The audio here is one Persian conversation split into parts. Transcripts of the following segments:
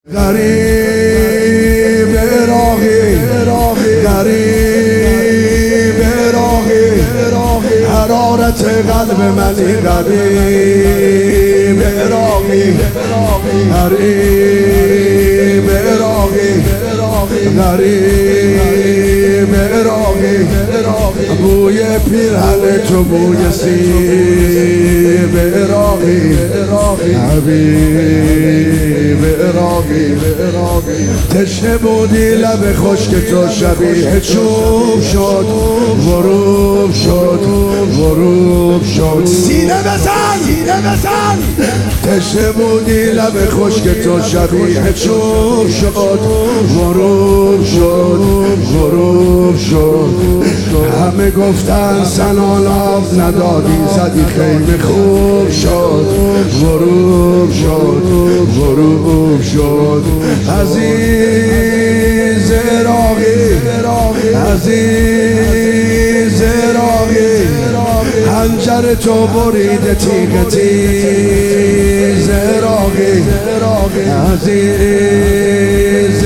غریب عراقی غریب عراقی حرارت قلب منی غریب عراقی غریب عراقی غریب عراقی بوی پیرهن تو بوی سیب عراقی حبیب عراقی تشنه بودی لب خشک تو شبیه چوب شد غروب شد سینه بزن تشنه بودی لب خشک تو شبیه چوب شد غروب شد همه گفتن سنان آب ندادی زدی خیمه خوب شد غروب شد عزیز عراقی حنجر تو بریده تیغ تیز عراقی عزیز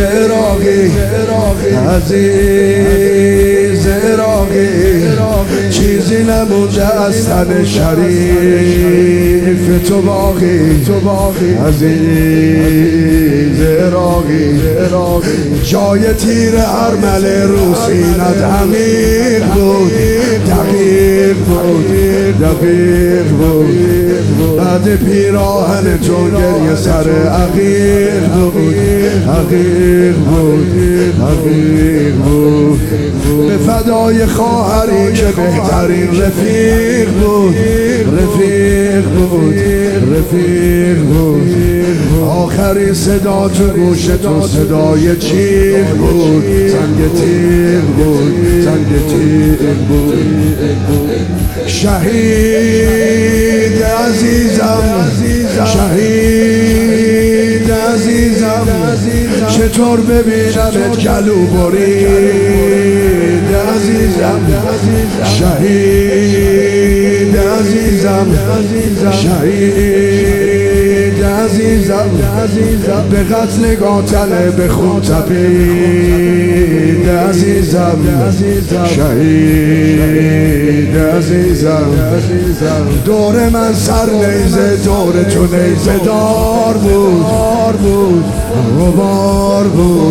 عراقی چیزی نمونده از تن شریف تو باقی عزیز عراقی جای تیر ارمل رو سینت عمیق بود دقیق بود بعد پیراهن تو گریه سر عقیق بود به فدای خواهری که بهترین رفیق بود آخری صدا تو گوش تو صدای چیغ بود زنگ تیغ بود شهید عزیزم چطور ببینمت گلو برید عزیزم شهید عزیزم به قتل قاتل به خون تپید عزیزم شهید عزیزم دور من سر نیزه دور تو نیزه دار بود غبار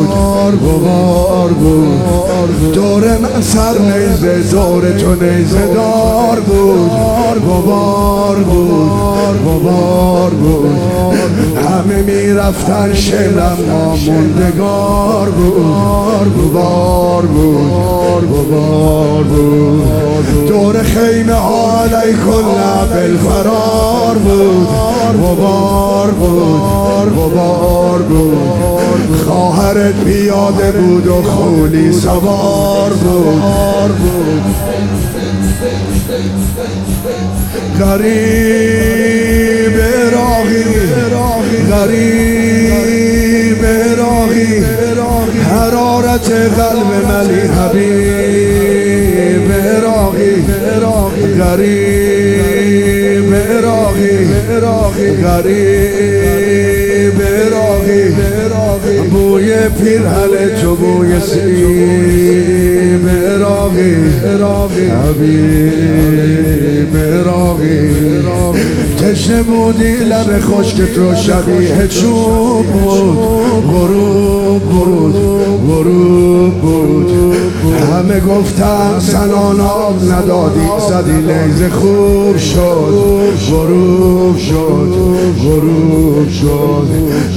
بود دور من سر نیزه دور تو نیزه دار بود غبار بود همه می رفتن شلم ما موندگار بود دور خیمه ها علیکن بالفرار بود غبار بود خواهرت پیاده بود و خولی سوار بود غریب عراقی حرارت قلب ملی حبیب عراقی غریب عراقی بوی پیرهن تو بوی سیب عراقی حبیب عراقی تشنه بودی لب خشک تو شبیه چوب بود غروب بود همه گفتن سنان آب ندادی زدی لیز خوب شد غروب شد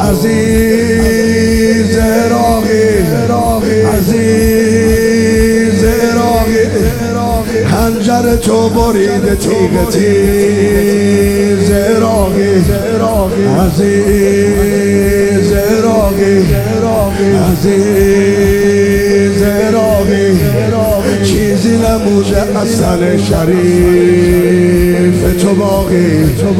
عزیز عراقی حنجر تو بریده تیغ تیز عراقی عزیز عراقی چیزی نموده از تن شریف تو باقی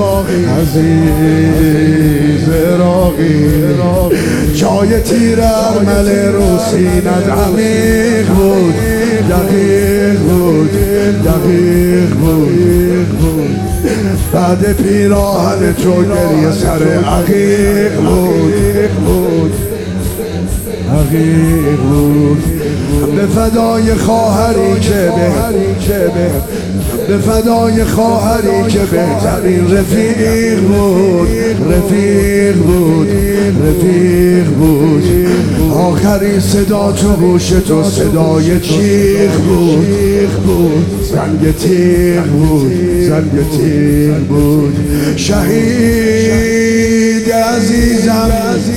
عزیز عراقی جای تیر ارمل رو سینت عمیق بود دقیق بود بعد پیراهن تو گریه سر عقیق بود عقیق بود. به فدای خواهری که به فدای خواهری که بهترین رفیق بود. آخرین صدا تو گوش تو صدای چیخ بود. زنگ تیغ بود. شهید عزیزم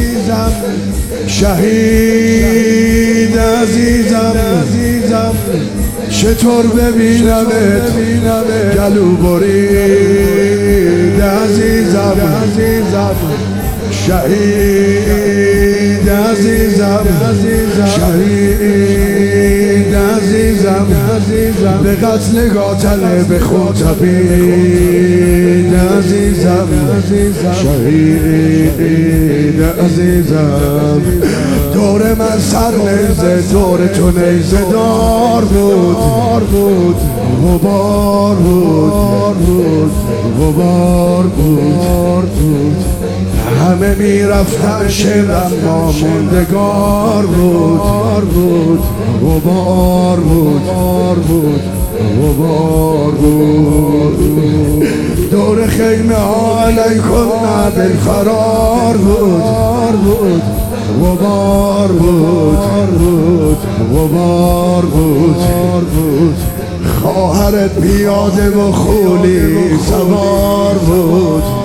شهید عزیزم چطور ببینمت گلو برید عزیزم شهید عزیزم شهید عزیزم به قتل قاتل به خود تبید عزیزم شهید عزیزم. دور من سر نیزه دور تو نیزه دار بود غبار بود. همه میرفتن شعرم ناموندگار بود غبار بود. دور خیمه ها علیکم بالفرار بود غبار بود. خواهرت پیاده و خولی سوار بود